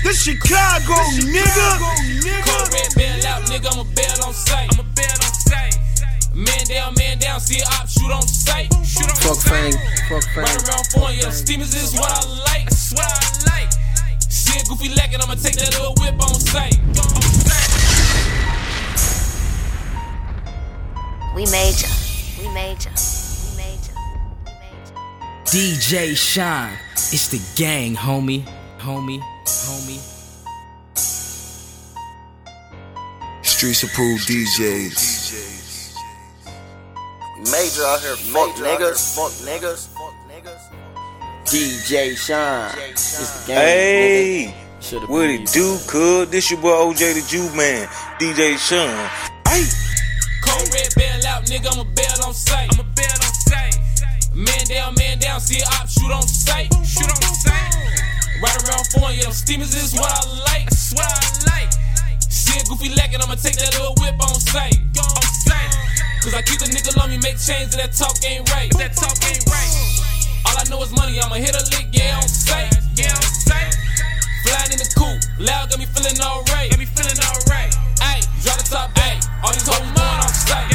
This Chicago, nigga. Cold red bail out, nigga, I'ma bail on sight. Man down, see a op, shoot on sight. Fuck Fang. Right around 4, yeah, them steamers is what I like. See a goofy lacking, I'ma take that little whip on sight. We major. DJ Shine, it's the gang, homie. Streets approved DJs. Major out here, fuck niggas. DJ Shine, it's the gang. Hey, what it do, cuz? This your boy OJ the Jew Man, DJ Shine. Hey. Cold red bail out, nigga, I'ma bail on sight. Man down, see a op, shoot on sight. Right around 4, yeah, them steamers is what I like. See a goofy lacking, I'ma take that little whip on sight. Cause I keep the nigga on me, make change that talk ain't right. All I know is money, I'ma hit a lick, yeah, on sight. Flying in the coupe, loud got me feeling alright. Ayy, drop the top, ayy, all these hoes going off sight.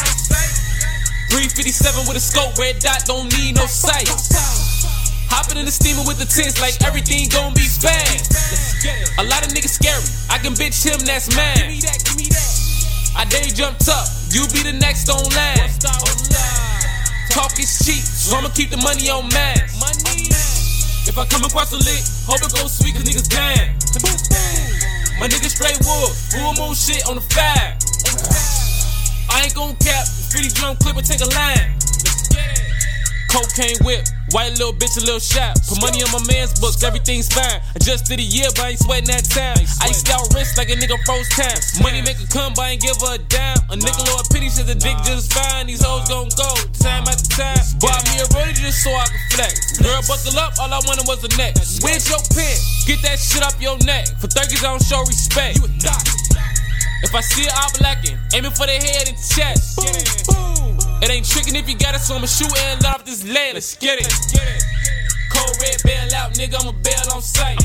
357 with a scope, red dot, don't need no sight. Hopping in the steamer with the tents like everything gon' be fast. A lot of niggas scary, I can bitch him, that's mad. I day jumped up, you be the next on last. Talk is cheap, so I'ma keep the money on mass. If I come across a lick, hope it goes sweet cause niggas damn. My niggas straight wood, full moon shit on the fire. I ain't gon' cap, pretty drum clip and take a line. Cocaine whip, white little bitch, a little shot. Put money on my man's books, everything's fine. I just did a year, but I ain't sweating that time. I used out wrist like a nigga froze time. Money make her come, but I ain't give her a dime. A nickel or a penny, says the dick just fine. These hoes gon' go, time after time. Bought me a rollie just so I can flex. Girl, buckle up, all I wanted was a neck. Where's your pen? Get that shit up your neck. For 30s, I don't show respect. If I see it, I'm blacking, aiming for the head and chest. It ain't tricking if you got it, so I'ma shoot and let off this lead. Let's get it. Cold red bail out, nigga, I'ma bail on sight.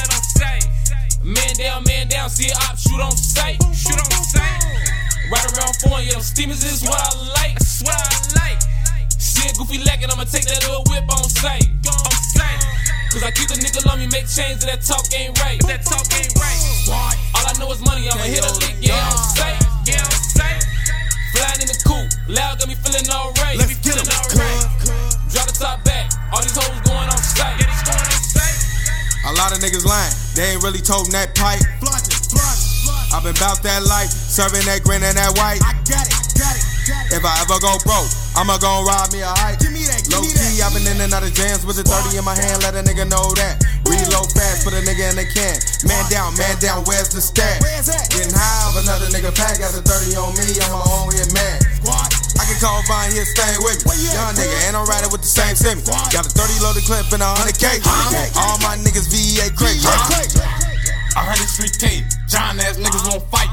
Man down, see a op, shoot on sight. Right around 4, yeah, them steamers is what I like. See a goofy lacking, I'ma take that little whip on sight. Cause I keep the nigga on me, make change that talk ain't right. All I know is money, I'ma hit a lick, yeah, on sight. Flying in the coupe, loud got me feeling alright. Let's get him, Drop the top back, all these hoes going on sight. A lot of niggas lying, they ain't really toting that pipe. I've been bout that life, serving that green and that white. I got it. If I ever go broke, I'ma gon' rob me a hype. Low key, I've been in and out of jams with a 30 in my hand, let a nigga know that. Reload fast, put a nigga in the can. Man down, where's the stat? Getting high of another nigga pack, got the 30 on me, I'm my own hit man. I can call Vine here, stay with me. Young nigga, and I'm riding with the same semi. Got a 30 loaded clip and 100K. All my niggas VA crazy. 100 street tape, John ass niggas won't fight.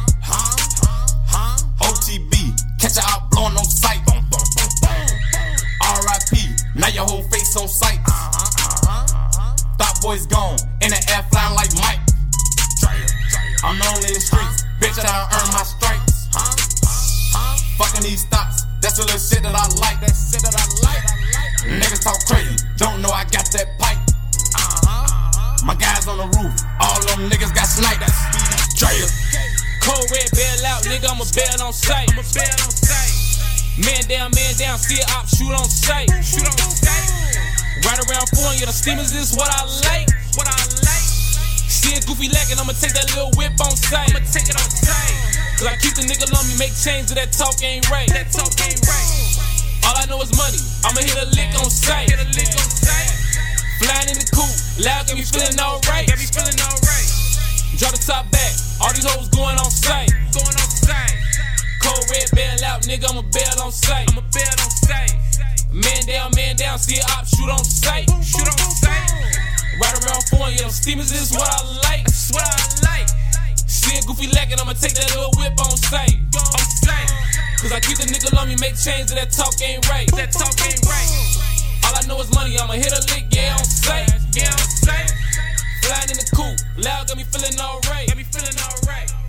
OTB, catch her out blowing on sight. RIP, now your whole face on sight. Thought boys gone, in the air flying like Mike. I'm known in the streets, bitch, I done earn my stripes. Fucking these thoughts, that's the little shit that I like. Niggas talk crazy, don't know I got that pipe. My guys on the roof, all them niggas got sniped. Cold red bail out, nigga, I'ma bail on sight. Man down, see a op, shoot on sight. Right around 4, yeah, the steamers is what I like. See a goofy lacking, I'ma take that little whip on sight. Cause I keep the nigga on me, make change that talk ain't right. All I know is money, I'ma hit a lick on sight. Flying in the coupe, loud got me feeling alright. Drop the top back, all these hoes going on sight. Cold red bail out, nigga, I'ma bail on sight. Man down, see a op, shoot on sight. Right around 4, yeah, them steamers is what I like. See a goofy lacking, I'ma take that little whip on sight. Cause I keep the nigga on me, make change that talk ain't right. All I know is money, I'ma hit a lick, yeah, on sight. Flying in the coupe, Loud got me feeling alright. Got me feeling alright.